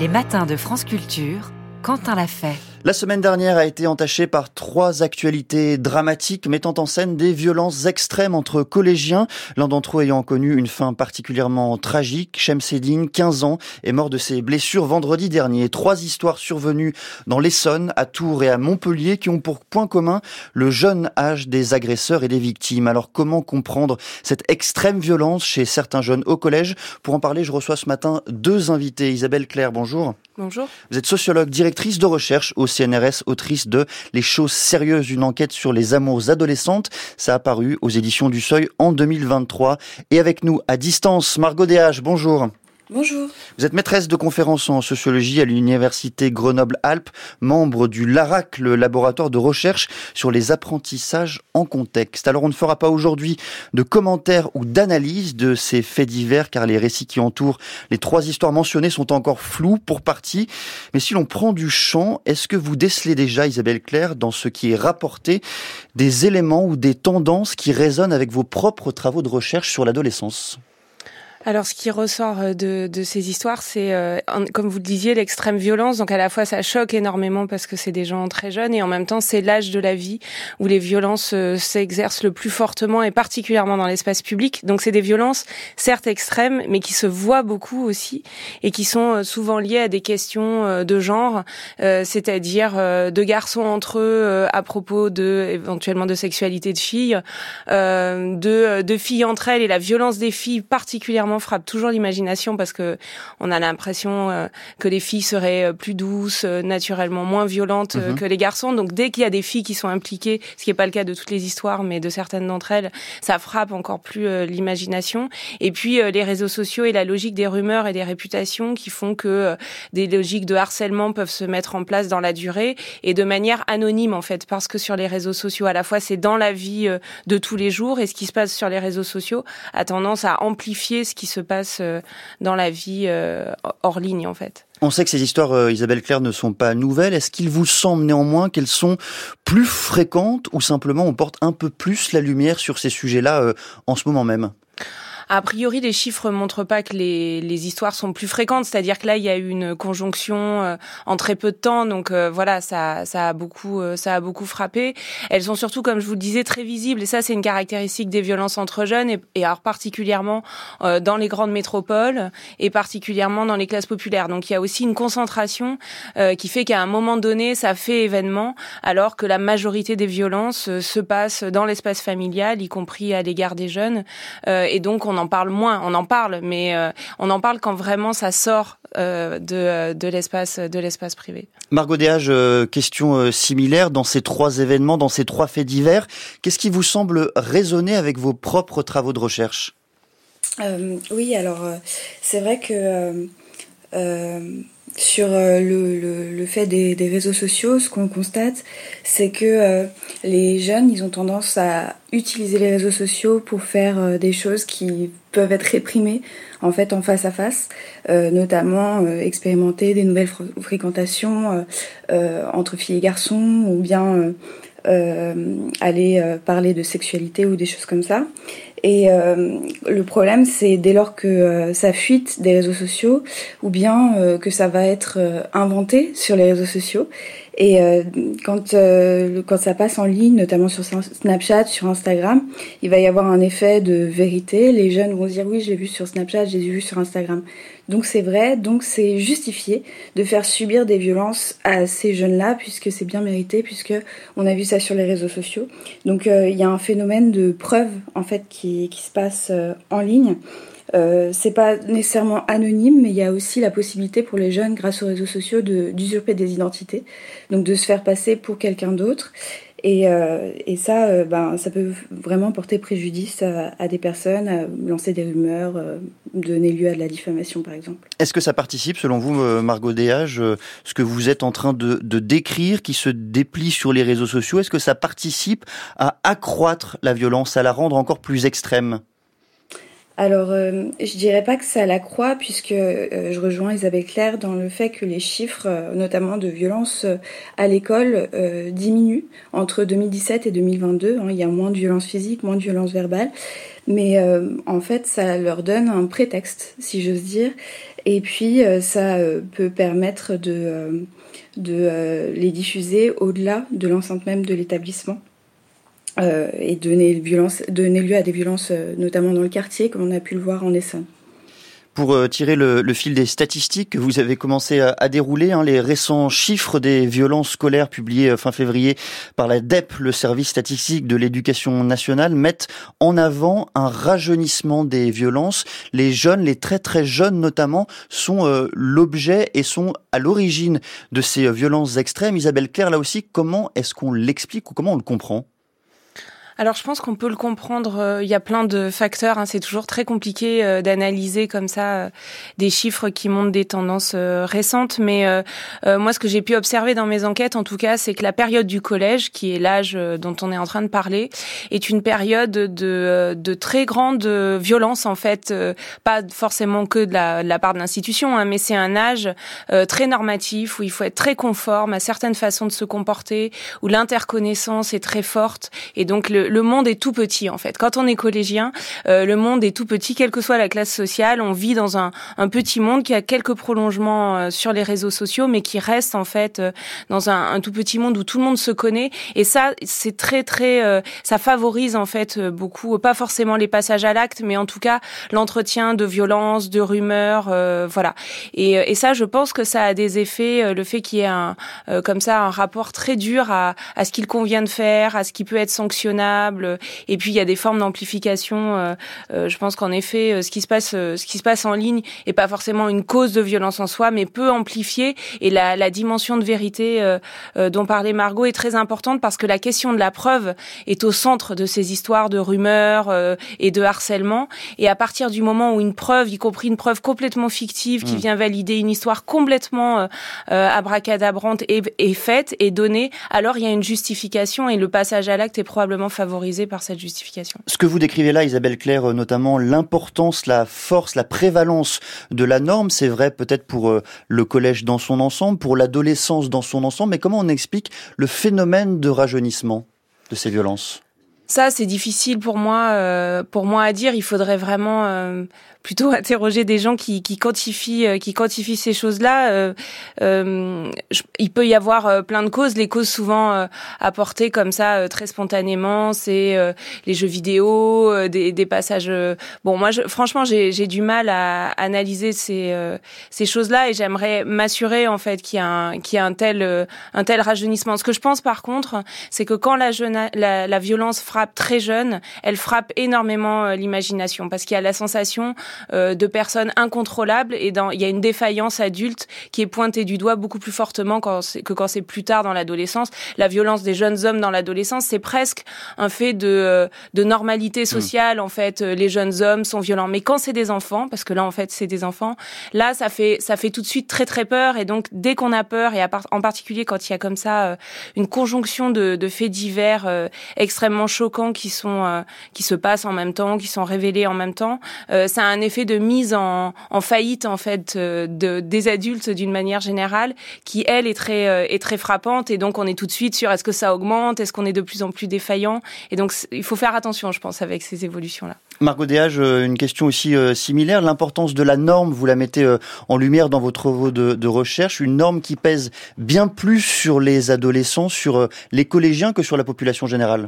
Les matins de France Culture, Quentin l'a fait. La semaine dernière a été entachée par 3 actualités dramatiques mettant en scène des violences extrêmes entre collégiens, l'un d'entre eux ayant connu une fin particulièrement tragique. Chemseddine, 15 ans, est mort de ses blessures vendredi dernier. 3 histoires survenues dans l'Essonne, à Tours et à Montpellier qui ont pour point commun le jeune âge des agresseurs et des victimes. Alors comment comprendre cette extrême violence chez certains jeunes au collège? Pour en parler, je reçois ce matin 2 invités. Isabelle Claire, bonjour. Bonjour. Vous êtes sociologue, directrice de recherche au CNRS, autrice de Les choses sérieuses, une enquête sur les amours adolescentes. Ça a paru aux éditions du Seuil en 2023. Et avec nous, à distance, Margot Déage, bonjour. Bonjour. Vous êtes maîtresse de conférences en sociologie à l'université Grenoble-Alpes, membre du LARAC, le laboratoire de recherche sur les apprentissages en contexte. Alors on ne fera pas aujourd'hui de commentaires ou d'analyse de ces faits divers car les récits qui entourent les 3 histoires mentionnées sont encore flous pour partie. Mais si l'on prend du champ, est-ce que vous décelez déjà, Isabelle Claire, dans ce qui est rapporté, des éléments ou des tendances qui résonnent avec vos propres travaux de recherche sur l'adolescence ? Alors, ce qui ressort de ces histoires, c'est, comme vous le disiez, l'extrême violence. Donc, à la fois, ça choque énormément parce que c'est des gens très jeunes et en même temps, c'est l'âge de la vie où les violences s'exercent le plus fortement et particulièrement dans l'espace public. Donc, c'est des violences, certes extrêmes, mais qui se voient beaucoup aussi et qui sont souvent liées à des questions de genre, c'est-à-dire de garçons entre eux à propos éventuellement de sexualité de filles, de filles entre elles et la violence des filles particulièrement frappe toujours l'imagination parce que on a l'impression que les filles seraient plus douces, naturellement moins violentes que les garçons. Donc dès qu'il y a des filles qui sont impliquées, ce qui n'est pas le cas de toutes les histoires, mais de certaines d'entre elles, ça frappe encore plus l'imagination. Et puis les réseaux sociaux et la logique des rumeurs et des réputations qui font que des logiques de harcèlement peuvent se mettre en place dans la durée et de manière anonyme en fait, parce que sur les réseaux sociaux, à la fois c'est dans la vie de tous les jours et ce qui se passe sur les réseaux sociaux a tendance à amplifier ce qui se passe dans la vie hors ligne en fait. On sait que ces histoires, Isabelle Claire, ne sont pas nouvelles. Est-ce qu'il vous semble néanmoins qu'elles sont plus fréquentes ou simplement on porte un peu plus la lumière sur ces sujets-là en ce moment même ? A priori, les chiffres montrent pas que les histoires sont plus fréquentes, c'est-à-dire que là, il y a eu une conjonction en très peu de temps, donc voilà, ça a beaucoup frappé. Elles sont surtout, comme je vous le disais, très visibles, et ça, c'est une caractéristique des violences entre jeunes, et alors particulièrement dans les grandes métropoles, et particulièrement dans les classes populaires. Donc, il y a aussi une concentration qui fait qu'à un moment donné, ça fait événement, alors que la majorité des violences se passent dans l'espace familial, y compris à l'égard des jeunes, et donc on en parle moins, on en parle, mais on en parle quand vraiment ça sort de l'espace privé. Margot Déage, question similaire dans ces 3 événements, dans ces 3 faits divers. Qu'est-ce qui vous semble résonner avec vos propres travaux de recherche ? Oui, alors c'est vrai que sur le fait des réseaux sociaux, ce qu'on constate, c'est que les jeunes, ils ont tendance à utiliser les réseaux sociaux pour faire des choses qui peuvent être réprimées en fait en face à face, notamment expérimenter des nouvelles fréquentations entre filles et garçons, ou bien aller parler de sexualité ou des choses comme ça. Et le problème, c'est dès lors que ça fuite des réseaux sociaux, ou bien que ça va être inventé sur les réseaux sociaux. Et quand ça passe en ligne, notamment sur Snapchat, sur Instagram, il va y avoir un effet de vérité. Les jeunes vont se dire oui, je l'ai vu sur Snapchat, je l'ai vu sur Instagram. Donc c'est vrai, donc c'est justifié de faire subir des violences à ces jeunes-là, puisque c'est bien mérité, puisque on a vu ça sur les réseaux sociaux. Donc il y a un phénomène de preuve en fait qui se passe en ligne. C'est pas nécessairement anonyme, mais il y a aussi la possibilité pour les jeunes, grâce aux réseaux sociaux, d'usurper des identités, donc de se faire passer pour quelqu'un d'autre. Et ça, ça peut vraiment porter préjudice à des personnes, à lancer des rumeurs, donner lieu à de la diffamation, par exemple. Est-ce que ça participe, selon vous, Margot Déage, ce que vous êtes en train de décrire, qui se déplie sur les réseaux sociaux, est-ce que ça participe à accroître la violence, à la rendre encore plus extrême ? Alors, je dirais pas que ça l'accroît, puisque je rejoins Isabelle Claire dans le fait que les chiffres, notamment de violence à l'école, diminuent entre 2017 et 2022. Il y a moins de violence physique, moins de violence verbale, mais en fait, ça leur donne un prétexte, si j'ose dire, et puis ça peut permettre de les diffuser au-delà de l'enceinte même de l'établissement. Et donner lieu à des violences, notamment dans le quartier, comme on a pu le voir en Essonne. Pour tirer le fil des statistiques que vous avez commencé à dérouler, les récents chiffres des violences scolaires publiés fin février par la DEP, le service statistique de l'éducation nationale, mettent en avant un rajeunissement des violences. Les jeunes, les très très jeunes notamment, sont l'objet et sont à l'origine de ces violences extrêmes. Isabelle Claire, là aussi, comment est-ce qu'on l'explique ou comment on le comprend ? Alors je pense qu'on peut le comprendre, il y a plein de facteurs, c'est toujours très compliqué d'analyser comme ça des chiffres qui montrent des tendances récentes, mais moi ce que j'ai pu observer dans mes enquêtes en tout cas, c'est que la période du collège, qui est l'âge dont on est en train de parler, est une période de très grande violence en fait, pas forcément que de la part de l'institution, mais c'est un âge très normatif où il faut être très conforme à certaines façons de se comporter, où l'interconnaissance est très forte et donc le monde est tout petit en fait. Quand on est collégien, le monde est tout petit, quelle que soit la classe sociale. On vit dans un petit monde qui a quelques prolongements sur les réseaux sociaux, mais qui reste en fait dans un tout petit monde où tout le monde se connaît. Et ça, c'est très ça favorise en fait beaucoup, pas forcément les passages à l'acte, mais en tout cas l'entretien de violences, de rumeurs, voilà. Et ça, je pense que ça a des effets. Le fait qu'il y ait comme ça un rapport très dur à ce qu'il convient de faire, à ce qui peut être sanctionnable. Et puis il y a des formes d'amplification. Je pense qu'en effet, ce qui se passe en ligne est pas forcément une cause de violence en soi, mais peut amplifier. Et la dimension de vérité dont parlait Margot est très importante parce que la question de la preuve est au centre de ces histoires de rumeurs et de harcèlement. Et à partir du moment où une preuve, y compris une preuve complètement fictive, qui vient valider une histoire complètement abracadabrante, est faite et donnée, alors il y a une justification et le passage à l'acte est probablement favorisé par cette justification. Ce que vous décrivez là, Isabelle Claire, notamment l'importance, la force, la prévalence de la norme, c'est vrai peut-être pour le collège dans son ensemble, pour l'adolescence dans son ensemble, mais comment on explique le phénomène de rajeunissement de ces violences ? Ça, c'est difficile pour moi à dire. Il faudrait vraiment plutôt interroger des gens qui quantifient ces choses-là. Il peut y avoir plein de causes. Les causes souvent apportées comme ça très spontanément, c'est les jeux vidéo, des passages. Bon, moi, franchement, j'ai du mal à analyser ces choses-là et j'aimerais m'assurer en fait qu'il y a un tel rajeunissement. Ce que je pense par contre, c'est que quand la violence frappe très jeune, elle frappe énormément l'imagination parce qu'il y a la sensation de personnes incontrôlables et il y a une défaillance adulte qui est pointée du doigt beaucoup plus fortement quand c'est plus tard dans l'adolescence. La violence des jeunes hommes dans l'adolescence, c'est presque un fait de normalité sociale. En fait, les jeunes hommes sont violents. Mais quand c'est des enfants, parce que là, en fait, c'est des enfants, là, ça fait tout de suite très, très peur. Et donc, dès qu'on a peur, et en particulier quand il y a comme ça une conjonction de faits divers extrêmement choquants qui se passent en même temps, qui sont révélés en même temps, ça a un effet de mise en faillite en fait des adultes d'une manière générale qui elle est très frappante et donc on est tout de suite sur est-ce que ça augmente, est-ce qu'on est de plus en plus défaillant et donc il faut faire attention je pense avec ces évolutions-là. Margot Déage, une question aussi similaire, l'importance de la norme, vous la mettez en lumière dans vos travaux de recherche, une norme qui pèse bien plus sur les adolescents, sur les collégiens que sur la population générale.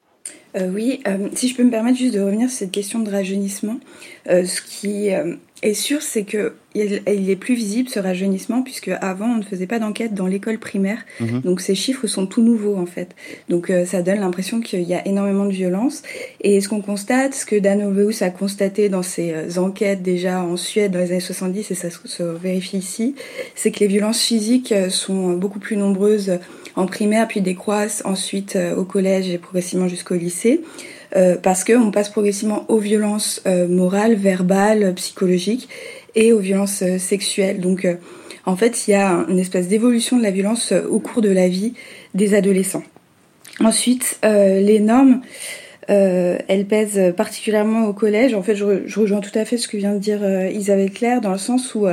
Oui, si je peux me permettre juste de revenir sur cette question de rajeunissement, ce qui est sûr, c'est que il est plus visible ce rajeunissement puisque avant on ne faisait pas d'enquête dans l'école primaire, donc ces chiffres sont tout nouveaux en fait. Donc ça donne l'impression qu'il y a énormément de violence. Et ce qu'on constate, ce que Dan Olweus a constaté dans ses enquêtes déjà en Suède dans les années 70 et ça se vérifie ici, c'est que les violences physiques sont beaucoup plus nombreuses en primaire puis décroissent ensuite au collège et progressivement jusqu'au lycée. Parce qu'on passe progressivement aux violences morales, verbales, psychologiques et aux violences sexuelles. Donc, en fait, il y a une espèce d'évolution de la violence au cours de la vie des adolescents. Ensuite, les normes, elle pèse particulièrement au collège. En fait, je rejoins tout à fait ce que vient de dire Isabelle Claire, dans le sens où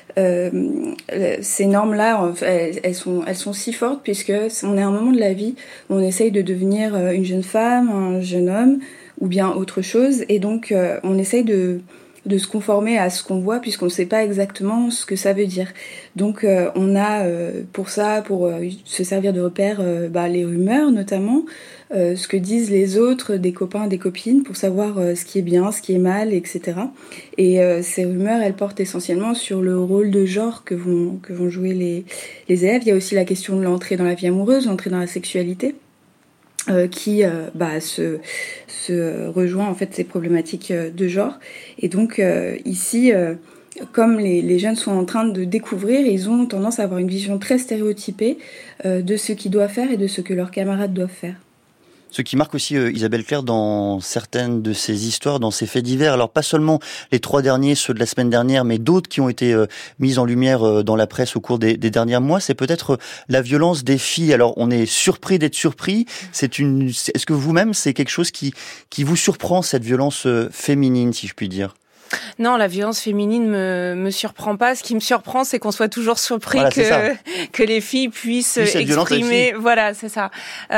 ces normes-là, elles sont si fortes, puisque on est à un moment de la vie où on essaye de devenir une jeune femme, un jeune homme, ou bien autre chose, et donc on essaye de se conformer à ce qu'on voit, puisqu'on ne sait pas exactement ce que ça veut dire. Donc on a pour se servir de repère, les rumeurs notamment, ce que disent les autres, des copains, des copines, pour savoir ce qui est bien, ce qui est mal, etc. Et ces rumeurs, elles portent essentiellement sur le rôle de genre que vont jouer les élèves. Il y a aussi la question de l'entrée dans la vie amoureuse, l'entrée dans la sexualité, qui se rejoint en fait ces problématiques de genre. Et donc ici, comme les jeunes sont en train de découvrir, ils ont tendance à avoir une vision très stéréotypée de ce qu'ils doivent faire et de ce que leurs camarades doivent faire. Ce qui marque aussi Isabelle Claire dans certaines de ces histoires, dans ces faits divers, alors pas seulement les 3 derniers, ceux de la semaine dernière, mais d'autres qui ont été mis en lumière dans la presse au cours des derniers mois, c'est peut-être la violence des filles. Alors on est surpris d'être surpris. Est-ce que vous-même, c'est quelque chose qui vous surprend, cette violence féminine, si je puis dire ? Non, la violence féminine me surprend pas. Ce qui me surprend, c'est qu'on soit toujours surpris que les filles puissent exprimer. Voilà, c'est ça.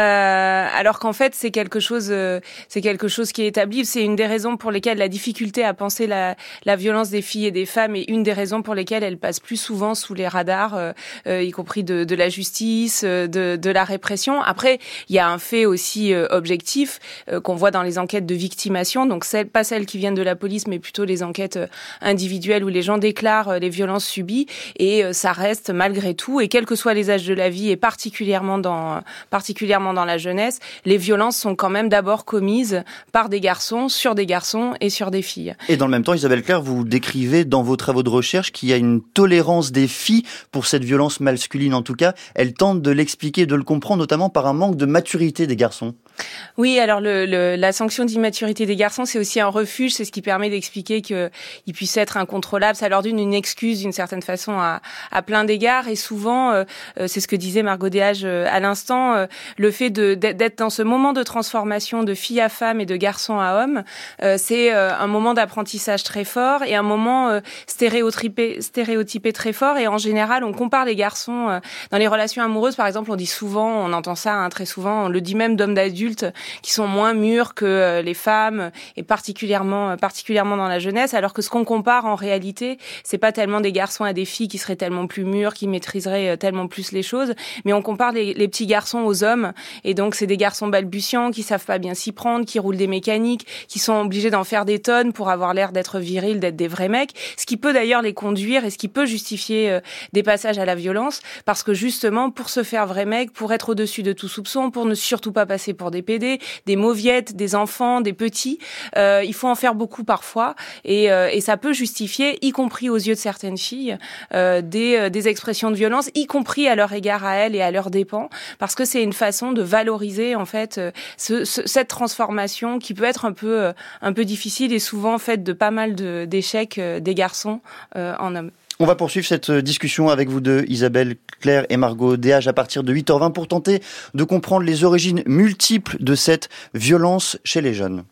Alors qu'en fait, c'est quelque chose qui est établi. C'est une des raisons pour lesquelles la difficulté à penser la violence des filles et des femmes est une des raisons pour lesquelles elle passe plus souvent sous les radars, y compris de la justice, de la répression. Après, il y a un fait aussi objectif qu'on voit dans les enquêtes de victimation. Donc pas celles qui viennent de la police, mais plutôt les enquêtes individuelles où les gens déclarent les violences subies, et ça reste malgré tout, et quels que soient les âges de la vie, et particulièrement dans la jeunesse, les violences sont quand même d'abord commises par des garçons, sur des garçons et sur des filles. Et dans le même temps, Isabelle Claire, vous décrivez dans vos travaux de recherche qu'il y a une tolérance des filles pour cette violence masculine. En tout cas, elles tentent de l'expliquer, de le comprendre, notamment par un manque de maturité des garçons. Oui, alors la sanction d'immaturité des garçons, c'est aussi un refuge, c'est ce qui permet d'expliquer qu'ils puissent être incontrôlables. Ça leur donne une excuse d'une certaine façon à plein d'égards, et souvent, c'est ce que disait Margot Déage à l'instant, le fait d'être dans ce moment de transformation de fille à femme et de garçon à homme, c'est un moment d'apprentissage très fort et un moment stéréotypé très fort, et en général, on compare les garçons dans les relations amoureuses, par exemple, on dit souvent, on entend ça très souvent, on le dit même d'hommes adultes qui sont moins mûrs que les femmes, et particulièrement dans la jeunesse, alors que ce qu'on compare en réalité, c'est pas tellement des garçons à des filles qui seraient tellement plus mûrs, qui maîtriseraient tellement plus les choses, mais on compare les petits garçons aux hommes, et donc c'est des garçons balbutiants qui savent pas bien s'y prendre, qui roulent des mécaniques, qui sont obligés d'en faire des tonnes pour avoir l'air d'être virils, d'être des vrais mecs, ce qui peut d'ailleurs les conduire et ce qui peut justifier des passages à la violence, parce que justement, pour se faire vrais mecs, pour être au-dessus de tout soupçon, pour ne surtout pas passer pour des PD, des mauviettes, des enfants, des petits. Il faut en faire beaucoup parfois, et ça peut justifier, y compris aux yeux de certaines filles, des expressions de violence, y compris à leur égard à elles et à leurs dépens, parce que c'est une façon de valoriser en fait cette transformation qui peut être un peu difficile et souvent faite de pas mal d'échecs des garçons en hommes. On va poursuivre cette discussion avec vous deux, Isabelle Claire et Margot Déage, à partir de 8h20 pour tenter de comprendre les origines multiples de cette violence chez les jeunes.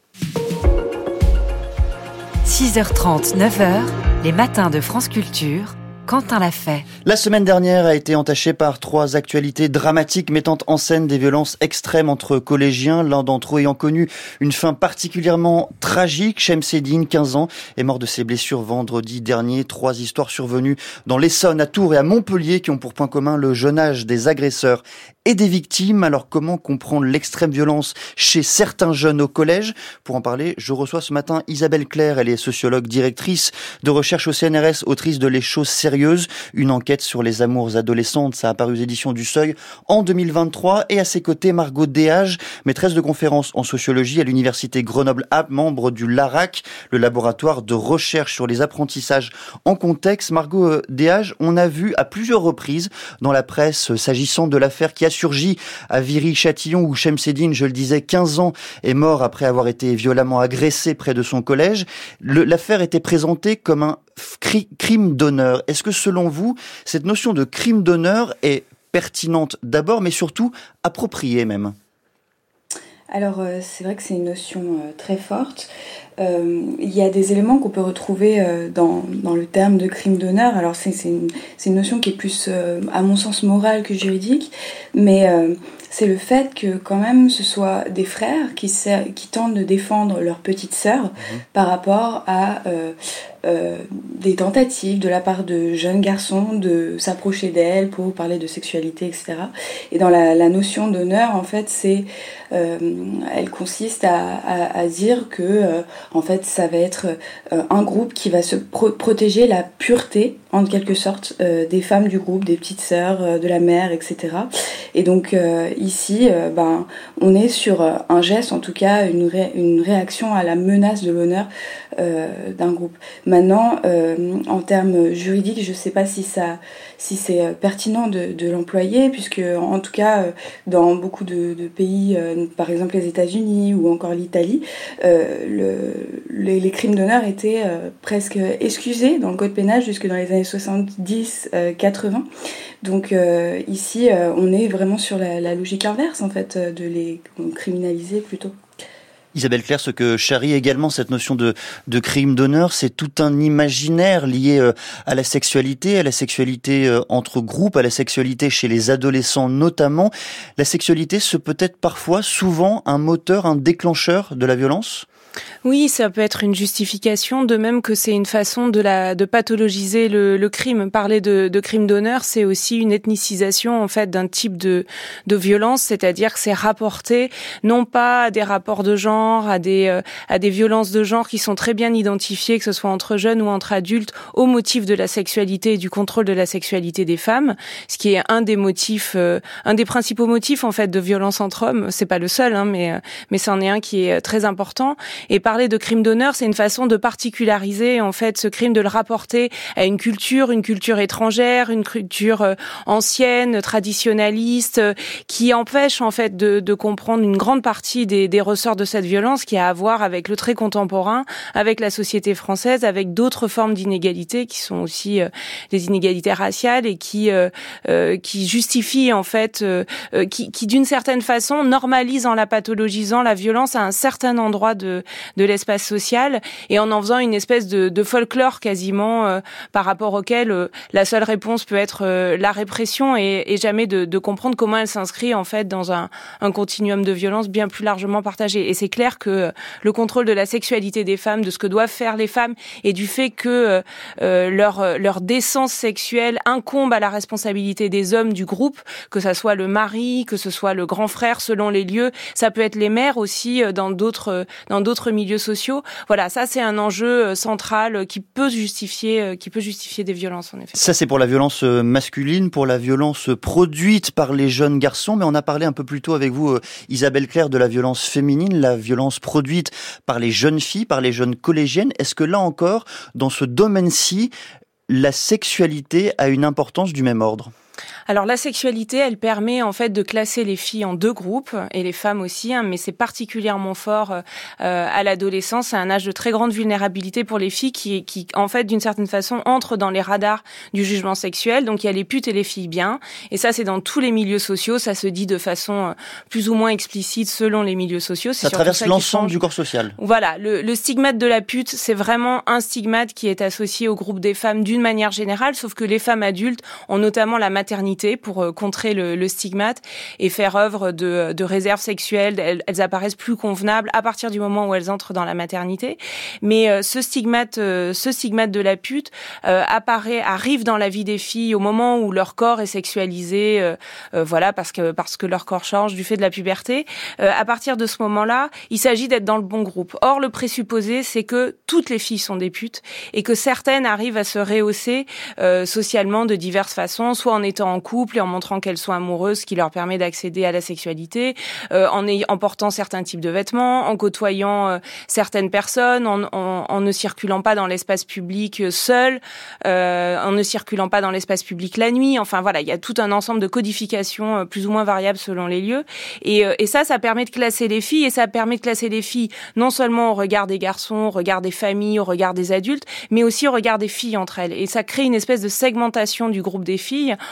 6h30, 9h, les matins de France Culture. Quentin l'a fait. La semaine dernière a été entachée par 3 actualités dramatiques mettant en scène des violences extrêmes entre collégiens, l'un d'entre eux ayant connu une fin particulièrement tragique. Chemseddine, 15 ans, est mort de ses blessures vendredi dernier. 3 histoires survenues dans l'Essonne, à Tours et à Montpellier qui ont pour point commun le jeune âge des agresseurs et des victimes. Alors comment comprendre l'extrême violence chez certains jeunes au collège ? Pour en parler, je reçois ce matin Isabelle Claire. Elle est sociologue, directrice de recherche au CNRS, autrice de Les choses sérieuses, une enquête sur les amours adolescentes. Ça a paru aux éditions du Seuil en 2023. Et à ses côtés, Margot Déage, maîtresse de conférences en sociologie à l'université Grenoble-Alpes, membre du LARAC, le laboratoire de recherche sur les apprentissages en contexte. Margot Déage, on a vu à plusieurs reprises dans la presse, s'agissant de l'affaire qui a surgi à Viry-Châtillon, où Chemseddine, je le disais, 15 ans, est mort après avoir été violemment agressé près de son collège. L'affaire était présentée comme un crime d'honneur. Est-ce que selon vous, cette notion de crime d'honneur est pertinente d'abord, mais surtout appropriée même ? Alors c'est vrai que c'est une notion très forte. Il y a des éléments qu'on peut retrouver dans le terme de crime d'honneur. Alors c'est une notion qui est plus, à mon sens, morale que juridique, mais c'est le fait que quand même ce soit des frères qui tentent de défendre leur petite sœur par rapport à des tentatives de la part de jeunes garçons de s'approcher d'elle pour parler de sexualité, etc. Et dans la notion d'honneur, en fait, elle consiste à dire que en fait, ça va être un groupe qui va se protéger la pureté, en quelque sorte, des femmes du groupe, des petites sœurs, de la mère, etc. Et donc ici, on est sur un geste, en tout cas une réaction à la menace de l'honneur d'un groupe. Maintenant, en termes juridiques, je ne sais pas si c'est pertinent de l'employer, puisque en tout cas, dans beaucoup de pays, par exemple les États-Unis ou encore l'Italie, les crimes d'honneur étaient presque excusés dans le code pénal jusque dans les années 70-80. Donc ici, on est vraiment sur la logique inverse, en fait, de les criminaliser plutôt. Isabelle Claire, ce que charrie également cette notion de crime d'honneur, c'est tout un imaginaire lié à la sexualité entre groupes, à la sexualité chez les adolescents notamment. La sexualité, c'est peut-être parfois, souvent, un moteur, un déclencheur de la violence ? Oui, ça peut être une justification, de même que c'est une façon de pathologiser le crime. Parler de crime d'honneur, c'est aussi une ethnicisation en fait d'un type de violence, c'est-à-dire que c'est rapporté non pas à des rapports de genre, à des violences de genre qui sont très bien identifiées, que ce soit entre jeunes ou entre adultes, au motif de la sexualité et du contrôle de la sexualité des femmes, ce qui est un des principaux motifs en fait de violence entre hommes. C'est pas le seul, mais c'en est un qui est très important. Et parler de crime d'honneur, c'est une façon de particulariser en fait ce crime, de le rapporter à une culture étrangère, une culture ancienne, traditionnaliste, qui empêche en fait de comprendre une grande partie des ressorts de cette violence qui a à voir avec le très contemporain, avec la société française, avec d'autres formes d'inégalités qui sont aussi des inégalités raciales et qui justifient en fait, qui d'une certaine façon normalisent en la pathologisant la violence à un certain endroit de l'espace social et en faisant une espèce de folklore quasiment par rapport auquel la seule réponse peut être la répression et jamais de comprendre comment elle s'inscrit en fait dans un continuum de violence bien plus largement partagé. Et c'est clair que le contrôle de la sexualité des femmes, de ce que doivent faire les femmes et du fait que leur décence sexuelle incombe à la responsabilité des hommes du groupe, que ça soit le mari, que ce soit le grand frère selon les lieux, ça peut être les mères aussi dans d'autres milieux sociaux. Voilà, ça c'est un enjeu central qui peut justifier des violences en effet. Ça c'est pour la violence masculine, pour la violence produite par les jeunes garçons, mais on a parlé un peu plus tôt avec vous, Isabelle Claire, de la violence féminine, la violence produite par les jeunes filles, par les jeunes collégiennes. Est-ce que là encore, dans ce domaine-ci, la sexualité a une importance du même ordre ? Alors la sexualité, elle permet en fait de classer les filles en deux groupes et les femmes aussi, mais c'est particulièrement fort à l'adolescence. C'est un âge de très grande vulnérabilité pour les filles qui en fait d'une certaine façon entrent dans les radars du jugement sexuel. Donc il y a les putes et les filles bien, et ça c'est dans tous les milieux sociaux. Ça se dit de façon plus ou moins explicite selon les milieux sociaux. Ça traverse l'ensemble du corps social. Voilà, le stigmate de la pute, c'est vraiment un stigmate qui est associé au groupe des femmes d'une manière générale, sauf que les femmes adultes ont notamment la maternité pour contrer le stigmate et faire œuvre de réserve sexuelle. Elles apparaissent plus convenables à partir du moment où elles entrent dans la maternité. Mais ce stigmate de la pute arrive dans la vie des filles au moment où leur corps est sexualisé, parce que leur corps change du fait de la puberté. À partir de ce moment-là, il s'agit d'être dans le bon groupe. Or, le présupposé, c'est que toutes les filles sont des putes et que certaines arrivent à se rehausser socialement de diverses façons, soit en étant en couple et en montrant qu'elles sont amoureuses, ce qui leur permet d'accéder à la sexualité, en portant certains types de vêtements, en côtoyant certaines personnes, en ne circulant pas dans l'espace public seul, en ne circulant pas dans l'espace public la nuit. Enfin voilà, il y a tout un ensemble de codifications plus ou moins variables selon les lieux. Et ça permet de classer les filles, et ça permet de classer les filles non seulement au regard des garçons, au regard des familles, au regard des adultes, mais aussi au regard des filles entre elles. Et ça crée une espèce de segmentation du groupe des filles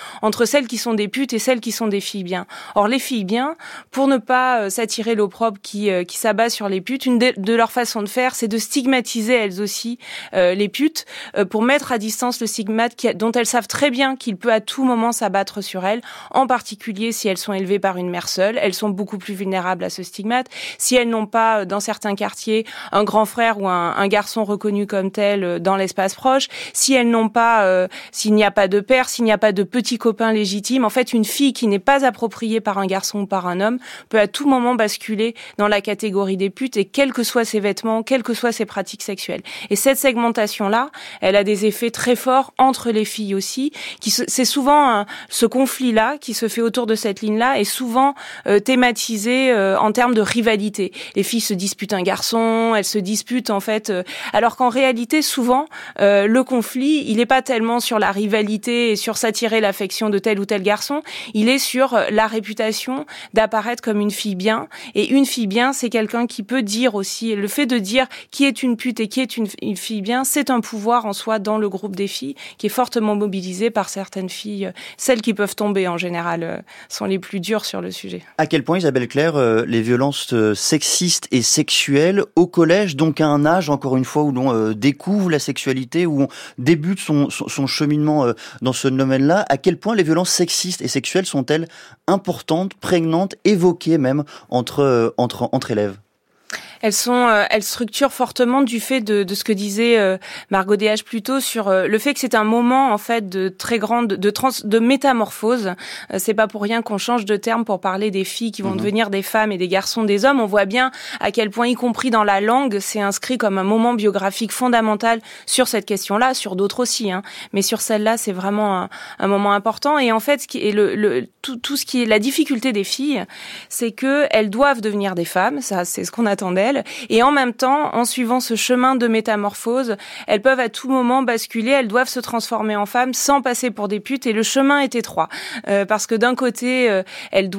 entre celles qui sont des putes et celles qui sont des filles bien. Or, les filles bien, pour ne pas s'attirer l'opprobre qui s'abat sur les putes, une de leurs façons de faire, c'est de stigmatiser elles aussi les putes, pour mettre à distance le stigmate dont elles savent très bien qu'il peut à tout moment s'abattre sur elles, en particulier si elles sont élevées par une mère seule. Elles sont beaucoup plus vulnérables à ce stigmate. Si elles n'ont pas, dans certains quartiers, un grand frère ou un garçon reconnu comme tel dans l'espace proche, si elles n'ont pas, s'il n'y a pas de père, s'il n'y a pas de petit copain légitime, en fait, une fille qui n'est pas appropriée par un garçon ou par un homme peut à tout moment basculer dans la catégorie des putes, et quels que soient ses vêtements, quelles que soient ses pratiques sexuelles. Et cette segmentation-là, elle a des effets très forts entre les filles aussi. C'est souvent ce conflit-là qui se fait autour de cette ligne-là est souvent thématisé en termes de rivalité. Les filles se disputent un garçon, elles se disputent en fait, alors qu'en réalité, souvent, le conflit, il n'est pas tellement sur la rivalité et sur s'attirer l'affection de tel ou tel garçon, il est sur la réputation d'apparaître comme une fille bien. Et une fille bien, c'est quelqu'un qui peut dire aussi, le fait de dire qui est une pute et qui est une fille bien, c'est un pouvoir en soi dans le groupe des filles qui est fortement mobilisé par certaines filles. Celles qui peuvent tomber en général sont les plus dures sur le sujet. À quel point, Isabelle Claire, les violences sexistes et sexuelles au collège, donc à un âge, encore une fois, où l'on découvre la sexualité, où on débute son cheminement dans ce domaine-là, à quel point les violences sexistes et sexuelles sont-elles importantes, prégnantes, évoquées même entre élèves? Elles structurent fortement du fait de ce que disait Margot Déage plus tôt sur le fait que c'est un moment en fait de très grande de métamorphose. C'est pas pour rien qu'on change de terme pour parler des filles qui vont devenir des femmes et des garçons des hommes. On voit bien à quel point, y compris dans la langue, c'est inscrit comme un moment biographique fondamental sur cette question-là, sur d'autres aussi, hein. Mais sur celle-là, c'est vraiment un moment important. Et en fait, ce qui est tout ce qui est la difficulté des filles, c'est que elles doivent devenir des femmes. Ça, c'est ce qu'on attend d'elles. Et en même temps, en suivant ce chemin de métamorphose, elles peuvent à tout moment basculer, elles doivent se transformer en femmes sans passer pour des putes, et le chemin est étroit. Parce que d'un côté, elles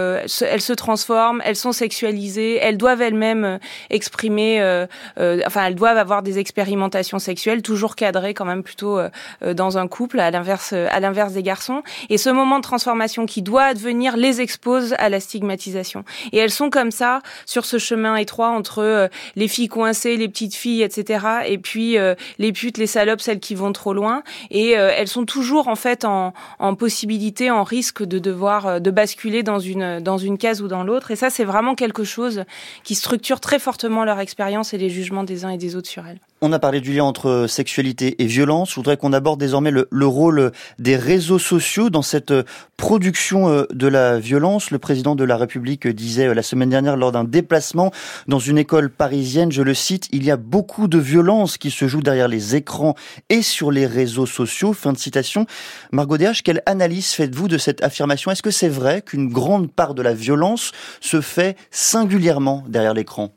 se transforment, elles sont sexualisées, elles doivent elles-mêmes exprimer, elles doivent avoir des expérimentations sexuelles, toujours cadrées quand même plutôt dans un couple, à l'inverse des garçons. Et ce moment de transformation qui doit advenir les expose à la stigmatisation. Et elles sont comme ça, sur ce chemin étroit entre les filles coincées, les petites filles, etc. Et puis les putes, les salopes, celles qui vont trop loin. Et elles sont toujours en fait en possibilité, en risque de devoir de basculer dans une case ou dans l'autre. Et ça, c'est vraiment quelque chose qui structure très fortement leur expérience et les jugements des uns et des autres sur elles. On a parlé du lien entre sexualité et violence. Je voudrais qu'on aborde désormais le rôle des réseaux sociaux dans cette production de la violence. Le président de la République disait la semaine dernière lors d'un déplacement dans une école parisienne, je le cite, « Il y a beaucoup de violence qui se joue derrière les écrans et sur les réseaux sociaux ». Fin de citation. Margot Déage, quelle analyse faites-vous de cette affirmation? Est-ce que c'est vrai qu'une grande part de la violence se fait singulièrement derrière l'écran?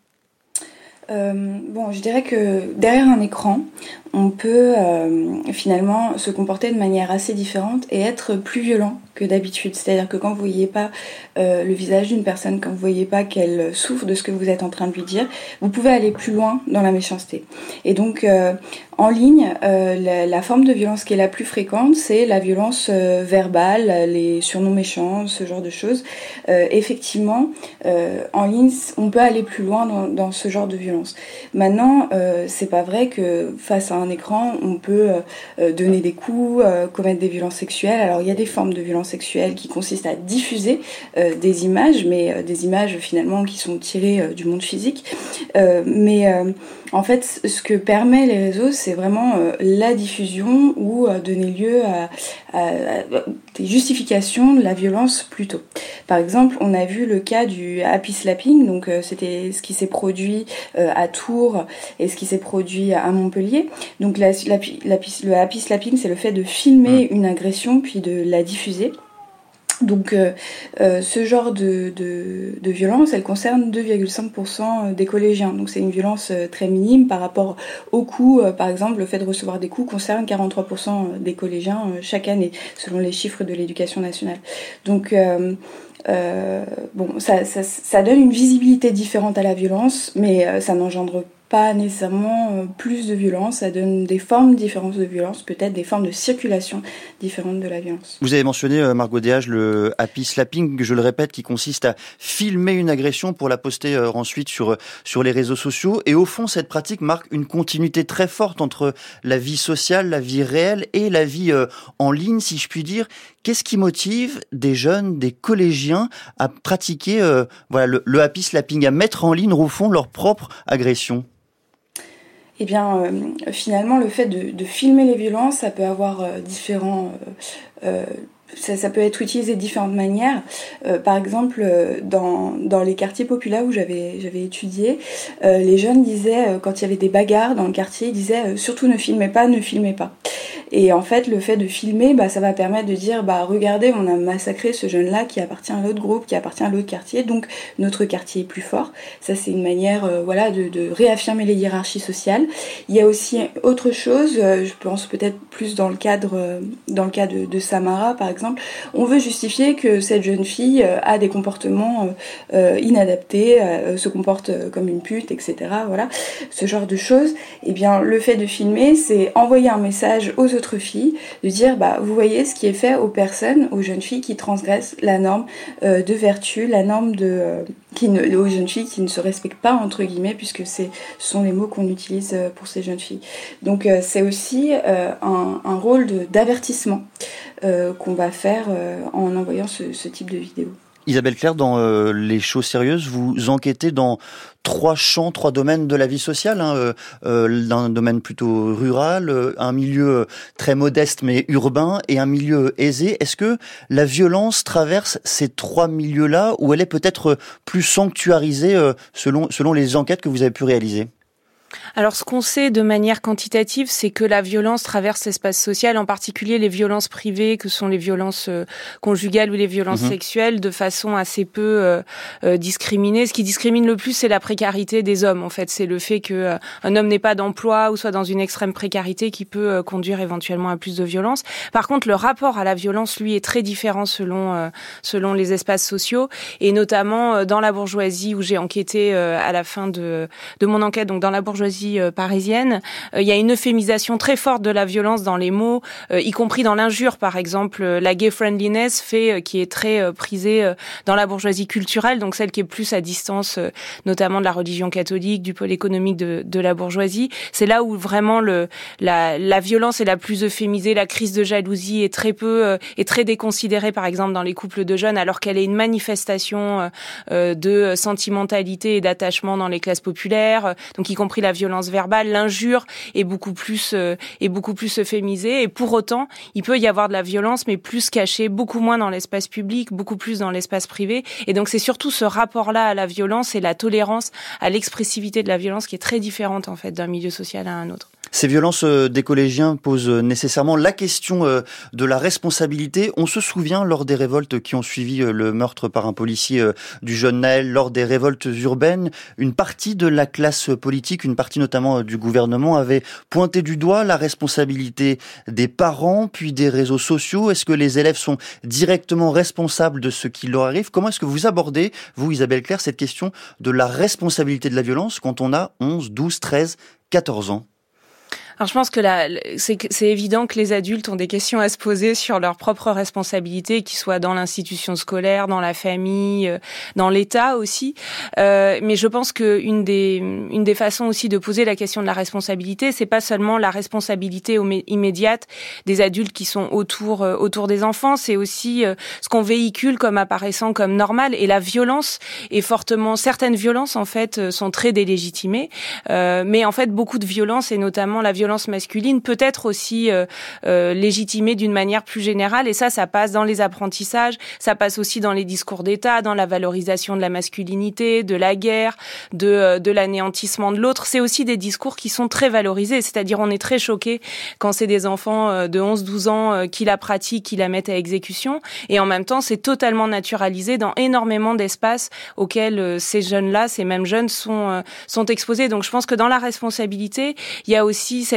Je dirais que derrière un écran, on peut finalement se comporter de manière assez différente et être plus violent que d'habitude. C'est-à-dire que quand vous voyez pas le visage d'une personne, quand vous voyez pas qu'elle souffre de ce que vous êtes en train de lui dire, vous pouvez aller plus loin dans la méchanceté. Et donc, en ligne, la forme de violence qui est la plus fréquente, c'est la violence verbale, les surnoms méchants, ce genre de choses. Effectivement, en ligne, on peut aller plus loin dans ce genre de violence. Maintenant, c'est pas vrai que face à un écran, on peut donner des coups, commettre des violences sexuelles. Alors, il y a des formes de violences sexuelles qui consistent à diffuser des images, mais des images finalement qui sont tirées du monde physique. En fait, ce que permet les réseaux, c'est vraiment la diffusion ou donner lieu à des justifications de la violence plutôt. Par exemple, on a vu le cas du happy slapping, donc c'était ce qui s'est produit à Tours et ce qui s'est produit à Montpellier. Donc le happy slapping, c'est le fait de filmer une agression puis de la diffuser. Donc ce genre de violence, elle concerne 2,5% des collégiens. Donc c'est une violence très minime par rapport aux coups. Par exemple, le fait de recevoir des coups concerne 43% des collégiens chaque année, selon les chiffres de l'Éducation nationale. Donc ça donne une visibilité différente à la violence, mais ça n'engendre pas nécessairement plus de violence, ça donne des formes différentes de violence, peut-être des formes de circulation différentes de la violence. Vous avez mentionné, Margot Déage, le happy slapping, je le répète, qui consiste à filmer une agression pour la poster ensuite sur les réseaux sociaux. Et au fond, cette pratique marque une continuité très forte entre la vie sociale, la vie réelle et la vie en ligne, si je puis dire. Qu'est-ce qui motive des jeunes, des collégiens à pratiquer le happy slapping, à mettre en ligne, au fond, leur propre agression ? Eh bien, finalement, le fait de filmer les violences, ça peut avoir différents... Ça peut être utilisé de différentes manières. Par exemple, dans les quartiers populaires où j'avais étudié, les jeunes disaient, quand il y avait des bagarres dans le quartier, ils disaient surtout ne filmez pas. Et en fait, le fait de filmer, ça va permettre de dire, regardez, on a massacré ce jeune-là qui appartient à l'autre groupe, qui appartient à l'autre quartier, donc notre quartier est plus fort. Ça, c'est une manière, de réaffirmer les hiérarchies sociales. Il y a aussi autre chose, je pense peut-être plus dans le cas de Samara, par exemple. On veut justifier que cette jeune fille a des comportements inadaptés, se comporte comme une pute, etc. Voilà, ce genre de choses. Eh bien, le fait de filmer, c'est envoyer un message aux autres filles, de dire, vous voyez ce qui est fait aux personnes, aux jeunes filles qui transgressent la norme de vertu, la norme aux jeunes filles qui ne se respectent pas, entre guillemets, puisque ce sont les mots qu'on utilise pour ces jeunes filles. Donc c'est aussi un rôle d'avertissement qu'on va faire en envoyant ce type de vidéo. Isabelle Claire, dans Les choses sérieuses, vous enquêtez dans 3 domaines de la vie sociale, un domaine plutôt rural, un milieu très modeste mais urbain et un milieu aisé. Est-ce que la violence traverse ces 3 milieux-là ou elle est peut-être plus sanctuarisée selon les enquêtes que vous avez pu réaliser ? Alors, ce qu'on sait de manière quantitative, c'est que la violence traverse l'espace social, en particulier les violences privées, que sont les violences conjugales ou les violences sexuelles, de façon assez peu discriminée. Ce qui discrimine le plus, c'est la précarité des hommes. En fait, c'est le fait que un homme n'ait pas d'emploi ou soit dans une extrême précarité qui peut conduire éventuellement à plus de violence. Par contre, le rapport à la violence, lui, est très différent selon les espaces sociaux, et notamment dans la bourgeoisie où j'ai enquêté à la fin de mon enquête, donc dans la bourgeoisie parisienne, il y a une euphémisation très forte de la violence dans les mots, y compris dans l'injure, par exemple. La gay friendliness qui est très prisée dans la bourgeoisie culturelle, donc celle qui est plus à distance, notamment de la religion catholique, du pôle économique de la bourgeoisie. C'est là où vraiment la violence est la plus euphémisée. La crise de jalousie est très déconsidérée, par exemple, dans les couples de jeunes, alors qu'elle est une manifestation de sentimentalité et d'attachement dans les classes populaires, donc y compris la violence verbale. L'injure est beaucoup plus euphémisée, et pour autant, il peut y avoir de la violence, mais plus cachée, beaucoup moins dans l'espace public, beaucoup plus dans l'espace privé. Et donc, c'est surtout ce rapport-là à la violence et la tolérance à l'expressivité de la violence qui est très différente, en fait, d'un milieu social à un autre. Ces violences des collégiens posent nécessairement la question de la responsabilité. On se souvient, lors des révoltes qui ont suivi le meurtre par un policier du jeune Naël, lors des révoltes urbaines, une partie de la classe politique, une partie notamment du gouvernement, avait pointé du doigt la responsabilité des parents, puis des réseaux sociaux. Est-ce que les élèves sont directement responsables de ce qui leur arrive ? Comment est-ce que vous abordez, vous, Isabelle Claire, cette question de la responsabilité de la violence quand on a 11, 12, 13, 14 ans ? Alors je pense que c'est évident que les adultes ont des questions à se poser sur leur propre responsabilité, qu'ils soient dans l'institution scolaire, dans la famille, dans l'État aussi. Mais je pense que une des façons aussi de poser la question de la responsabilité, c'est pas seulement la responsabilité immédiate des adultes qui sont autour des enfants, c'est aussi ce qu'on véhicule comme apparaissant comme normal. Et la violence est certaines violences en fait sont très délégitimées, mais en fait beaucoup de violences, et notamment la violence masculine, peut être aussi légitimée d'une manière plus générale, et ça passe dans les apprentissages, ça passe aussi dans les discours d'État, dans la valorisation de la masculinité, de la guerre, de l'anéantissement de l'autre. C'est aussi des discours qui sont très valorisés, c'est-à-dire on est très choqué quand c'est des enfants de 11-12 ans qui la pratiquent, qui la mettent à exécution, et en même temps c'est totalement naturalisé dans énormément d'espaces auxquels ces jeunes-là, ces mêmes jeunes sont exposés. Donc je pense que dans la responsabilité, il y a aussi cette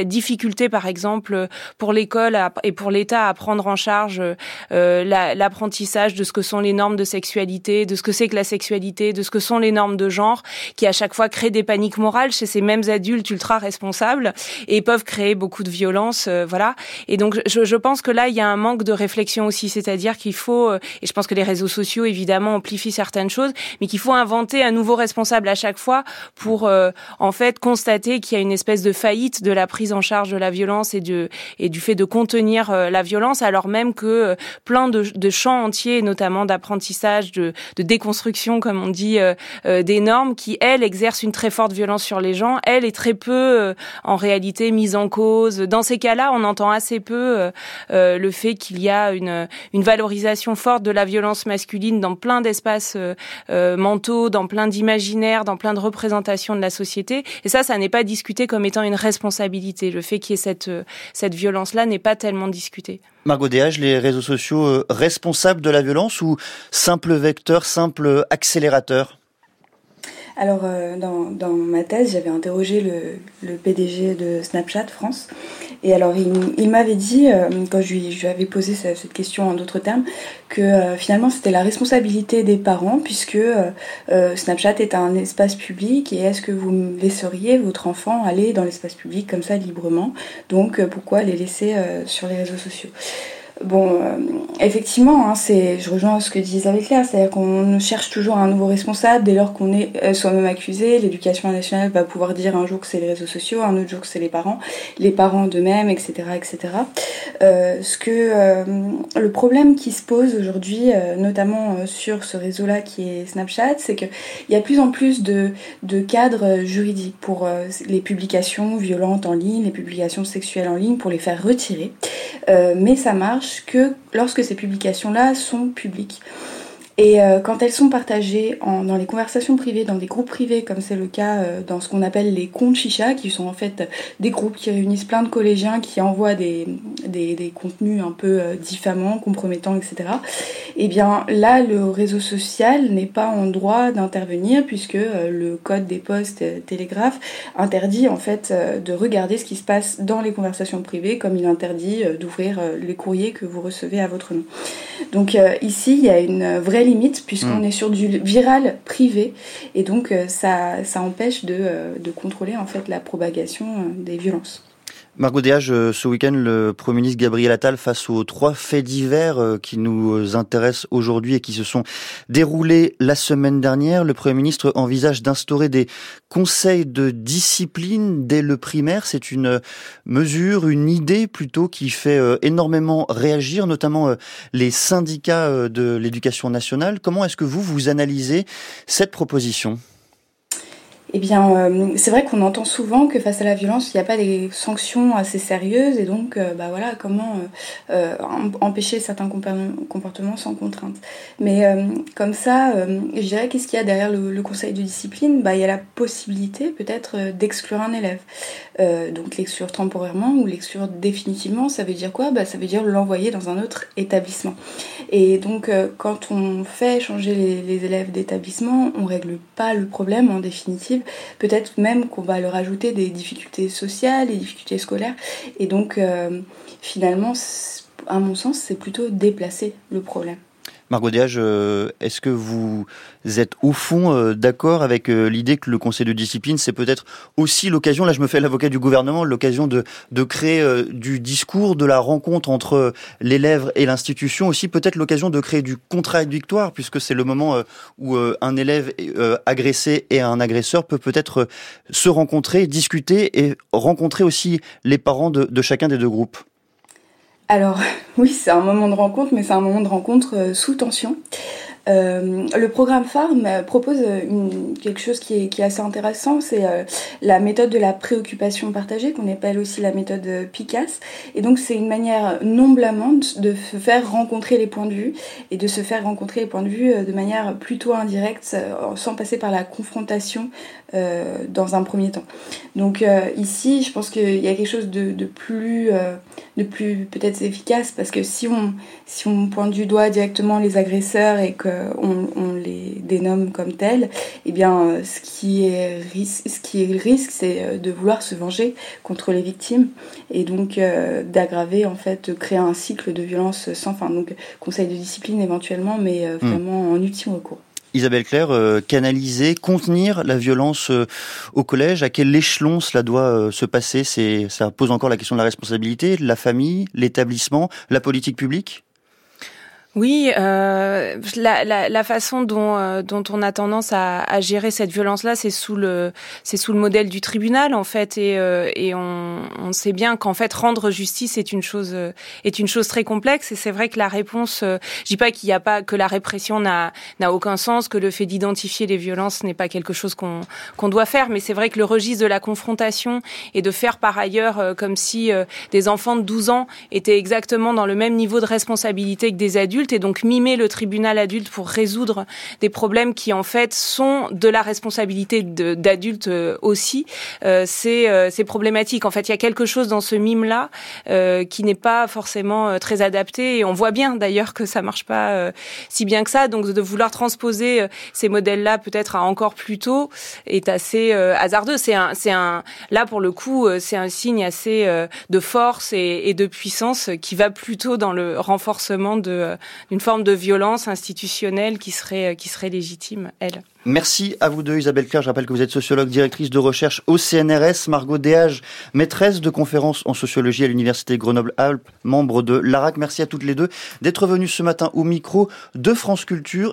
cette difficulté, par exemple, pour l'école et pour l'État à prendre en charge l'apprentissage de ce que sont les normes de sexualité, de ce que c'est que la sexualité, de ce que sont les normes de genre, qui à chaque fois créent des paniques morales chez ces mêmes adultes ultra responsables et peuvent créer beaucoup de violence, voilà. Et donc je pense que là il y a un manque de réflexion aussi, c'est-à-dire qu'il faut, et je pense que les réseaux sociaux évidemment amplifient certaines choses, mais qu'il faut inventer un nouveau responsable à chaque fois pour en fait constater qu'il y a une espèce de faillite de la prise en charge de la violence et du fait de contenir la violence, alors même que plein de champs entiers, notamment d'apprentissage, de déconstruction, comme on dit, des normes, qui, elle, exercent une très forte violence sur les gens. Elle est très peu, en réalité, mise en cause. Dans ces cas-là, on entend assez peu le fait qu'il y a une valorisation forte de la violence masculine dans plein d'espaces mentaux, dans plein d'imaginaires, dans plein de représentations de la société. Et ça n'est pas discuté comme étant une responsabilité. Le fait qu'il y ait cette violence-là n'est pas tellement discuté. Margot Déage, les réseaux sociaux responsables de la violence ou simple vecteur, simple accélérateur ? Alors, dans ma thèse, j'avais interrogé le PDG de Snapchat France. Et alors, il m'avait dit, quand je lui avais posé cette question en d'autres termes, que finalement, c'était la responsabilité des parents, puisque Snapchat est un espace public, et est-ce que vous laisseriez votre enfant aller dans l'espace public comme ça, librement ? Donc, pourquoi les laisser sur les réseaux sociaux ? Bon, effectivement, je rejoins ce que disait avec Claire, c'est-à-dire qu'on cherche toujours un nouveau responsable dès lors qu'on est soi-même accusé. L'éducation nationale va pouvoir dire un jour que c'est les réseaux sociaux, un autre jour que c'est les parents d'eux-mêmes, etc., etc. Le problème qui se pose aujourd'hui, notamment sur ce réseau-là qui est Snapchat, c'est qu'il y a de plus en plus de cadres juridiques pour les publications violentes en ligne, les publications sexuelles en ligne, pour les faire retirer. Mais ça marche que lorsque ces publications-là sont publiques. Et quand elles sont partagées dans les conversations privées, dans des groupes privés, comme c'est le cas dans ce qu'on appelle les comptes chicha, qui sont en fait des groupes qui réunissent plein de collégiens qui envoient des contenus un peu diffamants, compromettants, etc. Et bien là, le réseau social n'est pas en droit d'intervenir puisque le code des postes télégraphes interdit en fait de regarder ce qui se passe dans les conversations privées, comme il interdit d'ouvrir les courriers que vous recevez à votre nom. Donc ici, il y a une vraie limite puisqu'on est sur du viral privé et donc ça empêche de contrôler en fait la propagation des violences. Margot Déage, ce week-end, le Premier ministre Gabriel Attal, face aux 3 faits divers qui nous intéressent aujourd'hui et qui se sont déroulés la semaine dernière, le Premier ministre envisage d'instaurer des conseils de discipline dès le primaire. C'est une mesure, une idée plutôt qui fait énormément réagir, notamment les syndicats de l'éducation nationale. Comment est-ce que vous analysez cette proposition ? Eh bien, c'est vrai qu'on entend souvent que face à la violence, il n'y a pas des sanctions assez sérieuses et donc, comment empêcher certains comportements sans contrainte. Mais comme ça, je dirais qu'est-ce qu'il y a derrière le conseil de discipline ? Il y a la possibilité peut-être d'exclure un élève. Donc l'exclure temporairement ou l'exclure définitivement, ça veut dire quoi ? Ça veut dire l'envoyer dans un autre établissement. Et donc, quand on fait changer les élèves d'établissement, on règle pas le problème en définitive. Peut-être même qu'on va leur ajouter des difficultés sociales, des difficultés scolaires. Et donc, finalement, à mon sens, c'est plutôt déplacer le problème. Margot Déage, est-ce que vous êtes au fond d'accord avec l'idée que le conseil de discipline, c'est peut-être aussi l'occasion, là je me fais l'avocat du gouvernement, l'occasion de créer du discours, de la rencontre entre l'élève et l'institution, aussi peut-être l'occasion de créer du contradictoire, puisque c'est le moment où un élève agressé et un agresseur peut-être se rencontrer, discuter et rencontrer aussi les parents de chacun des deux groupes. Alors oui, c'est un moment de rencontre, mais c'est un moment de rencontre sous tension. Le programme phare propose quelque chose qui est assez intéressant, c'est la méthode de la préoccupation partagée, qu'on appelle aussi la méthode PICAS. Et donc c'est une manière non blâmante de se faire rencontrer les points de vue, et de se faire rencontrer les points de vue de manière plutôt indirecte, sans passer par la confrontation dans un premier temps. Donc ici, je pense qu'il y a quelque chose de plus peut-être efficace, parce que si on pointe du doigt directement les agresseurs et que on les dénomme comme tels, eh bien, ce qui est le risque, c'est de vouloir se venger contre les victimes et donc d'aggraver, en fait, de créer un cycle de violence sans fin. Donc, conseil de discipline éventuellement, mais vraiment en ultime recours. Isabelle Claire, canaliser, contenir la violence au collège, à quel échelon cela doit se passer? Ça pose encore la question de la responsabilité, de la famille, l'établissement, la politique publique? Oui, la façon dont on a tendance à gérer cette violence-là, c'est sous le modèle du tribunal, en fait, et on sait bien qu'en fait rendre justice est une chose très complexe, et c'est vrai que la réponse, je dis pas qu'il y a pas que la répression n'a aucun sens, que le fait d'identifier les violences n'est pas quelque chose qu'on doit faire, mais c'est vrai que le registre de la confrontation et de faire par ailleurs comme si des enfants de 12 ans étaient exactement dans le même niveau de responsabilité que des adultes, et donc mimer le tribunal adulte pour résoudre des problèmes qui en fait sont de la responsabilité d'adultes aussi, c'est problématique. En fait, il y a quelque chose dans ce mime-là qui n'est pas forcément très adapté, et on voit bien d'ailleurs que ça marche pas si bien que ça. Donc de vouloir transposer ces modèles-là peut-être à encore plus tôt est assez hasardeux. Là pour le coup, c'est un signe assez de force et de puissance qui va plutôt dans le renforcement d'une forme de violence institutionnelle qui serait légitime, elle. Merci à vous deux, Isabelle Claire. Je rappelle que vous êtes sociologue, directrice de recherche au CNRS. Margot Déage, maîtresse de conférences en sociologie à l'Université Grenoble-Alpes, membre de l'ARAC. Merci à toutes les deux d'être venues ce matin au micro de France Culture.